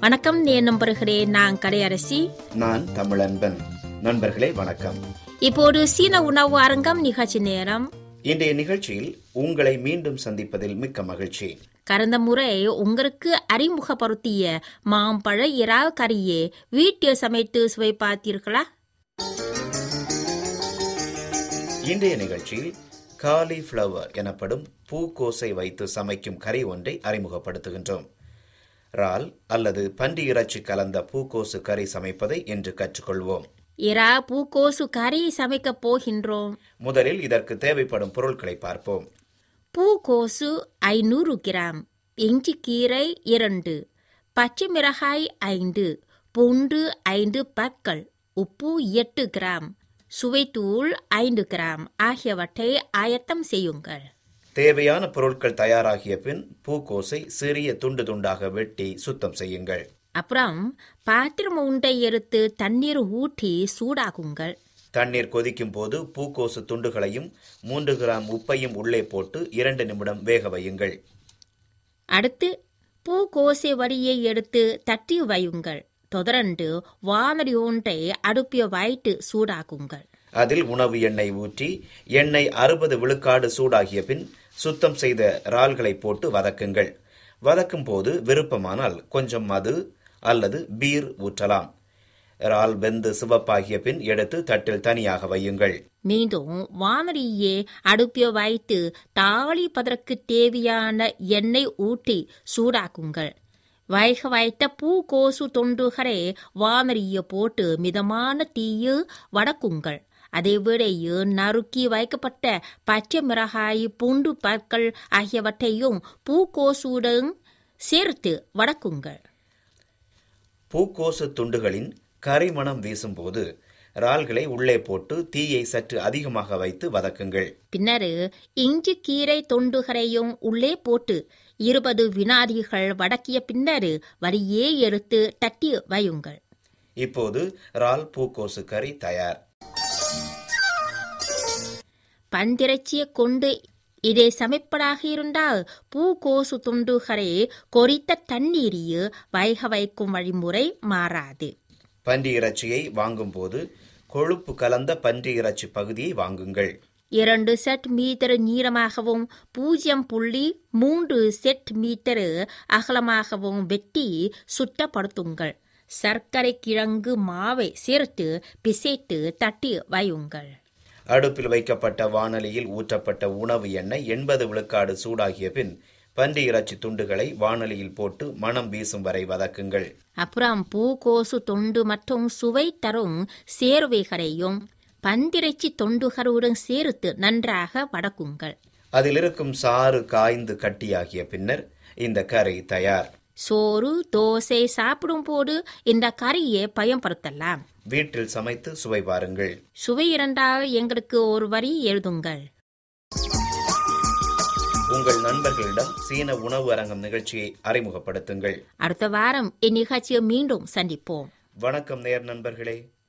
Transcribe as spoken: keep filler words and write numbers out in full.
வணக்கம் நண்பர்களே, நான் கலையரசி. நான் தமிழன்பன். நண்பர்களே வணக்கம். இப்போது சீன உணவு அரங்கம் நிகழ்ச்சி நேரம். இன்றைய நிகழ்ச்சியில் உங்களை மீண்டும் சந்திப்பதில் மிக்க மகிழ்ச்சி. கடந்த முறை உங்களுக்கு அறிமுகப்படுத்திய மாம்பழ இறால் கறியை வீட்டில் சமைத்து சுவை பார்த்தீர்களா? இன்றைய நிகழ்ச்சியில் காலிஃப்ளவர் எனப்படும் பூக்கோசை வைத்து சமைக்கும் கறி ஒன்றை அறிமுகப்படுத்துகின்றோம். இறால் அல்லது பன்றி இறைச்சி கலந்த பூக்கோசு கறி சமைப்பதை இன்று கற்றுக்கொள்வோம். இரா பூக்கோசு கறி சமைக்கப் போகின்றோம். முதலில் இதற்கு தேவைப்படும் பொருட்களை பார்ப்போம். பூக்கோசு ஐநூறு கிராம், இஞ்சி கீரை இரண்டு, பச்சை மிளகாய் ஐந்து, பூண்டு ஐந்து பற்கள், உப்பு எட்டு கிராம், சுவைத்தூள் ஐந்து கிராம் ஆகியவற்றை ஆயத்தம் செய்யுங்கள். தேவையான பொருட்கள் தயாராகிய பின் பூக்கோசை சிறிய துண்டு துண்டாக வெட்டி சுத்தம் செய்யுங்கள். அப்புறம் பாத்திரம் ஒன்றை எடுத்து தண்ணீர் ஊற்றி சூடாகுங்கள். தண்ணீர் கொதிக்கும் போது பூக்கோசு துண்டுகளையும் மூன்று கிராம் உப்பையும் உள்ளே போட்டு இரண்டு நிமிடம் வேக வையுங்கள். அடுத்து பூக்கோசை வரியை எடுத்து தட்டி வையுங்கள். தொடர்ந்து வானொலி ஒன்றை அடுப்பில் வைத்து சூடாக்குங்கள். அதில் உணவு எண்ணெய் ஊற்றி எண்ணெய் அறுபது விழுக்காடு சூடாகிய பின் சுத்தம் செய்த இறால்களை போட்டு வதக்குங்கள். வதக்கும் போது விருப்பமானால் கொஞ்சம் மது அல்லது பீர் ஊற்றலாம். இறால் வெந்து சிவப்பாகிய பின் எடுத்து தட்டில் தனியாக வையுங்கள். மீண்டும் வானொலியை அடுப்பில் வைத்து தாளிப்பதற்கு தேவையான எண்ணெய் ஊற்றி சூடாக்குங்கள். வைக வைத்த பூக்கோசு தொண்டுகளை வானொலியை போட்டு மிதமான தீயில் வதக்குங்கள். அதேவேளையில் நறுக்கி வைக்கப்பட்ட பச்சை மிளகாய், பூண்டு பற்கள் ஆகியவற்றையும் பூக்கோசுடன் சேர்த்து வதக்குங்கள். பூக்கோசு துண்டுகளின் கரிமணம் வீசும்போது இறால்களை உள்ளே போட்டு தீயை சற்று அதிகமாக வைத்து வதக்குங்கள். பின்னர் இஞ்சி கீரை தொண்டுகளையும் உள்ளே போட்டு இருபது வினாடிகள் வதக்கிய பின்னர் வரியே எடுத்து தட்டி வையுங்கள். இப்போது இறால் பூக்கோசு கறி தயார். பன்றிறைச்சியை கொண்டு இதை சமைப்பதாக இருந்தால் பூக்கோசு துண்டுகளை கொறித்த தண்ணீரில் வைக வைக்கும் வழிமுறை மாறாது. பன்றி இறைச்சியை வாங்கும் போது கொழுப்பு கலந்த பன்றி இறைச்சி பகுதியை வாங்குங்கள். இரண்டு செட் மீட்டர் நீளமாகவும் பூஜ்ஜியம் புள்ளி மூன்று செட் மீட்டர் அகலமாகவும் வெட்டி சுத்தப்படுத்துங்கள். சர்க்கரை கிழங்கு மாவை சேர்த்து பிசைத்து தட்டி வையுங்கள். அடுப்பில் வைக்கப்பட்ட வாணலியில் ஊற்றப்பட்ட உணவு எண்ணெய் எண்பது விழுக்காடு சூடாகிய பின் பன்றி இறைச்சி துண்டுகளை வாணலியில் போட்டு மனம் வீசும் வரை வதக்குங்கள். அப்புறம் பூக்கோசு தொண்டு மற்றும் சுவை தரும் சேர்வைகளையும் பன்றிறைச்சி தொண்டுகளுடன் சேர்த்து நன்றாக வதக்குங்கள். அதில் இருக்கும் சாறு காய்ந்து கட்டியாகிய பின்னர் இந்த கறி தயார். சோறு தோசை சாப்பிடும் போது இந்த கறியை பயன்படுத்தலாம். வீட்டில் சமைத்து சுவை பாருங்கள். சுவை இருந்தால் எங்களுக்கு ஒரு வரி எழுதுங்கள். உங்கள் நண்பர்களிடம் சீன உணவு அரங்கம் நிகழ்ச்சியை அறிமுகப்படுத்துங்கள். அடுத்த வாரம் இந்நிகழ்ச்சியை மீண்டும் சந்திப்போம். வணக்கம் நேர் நண்பர்களே.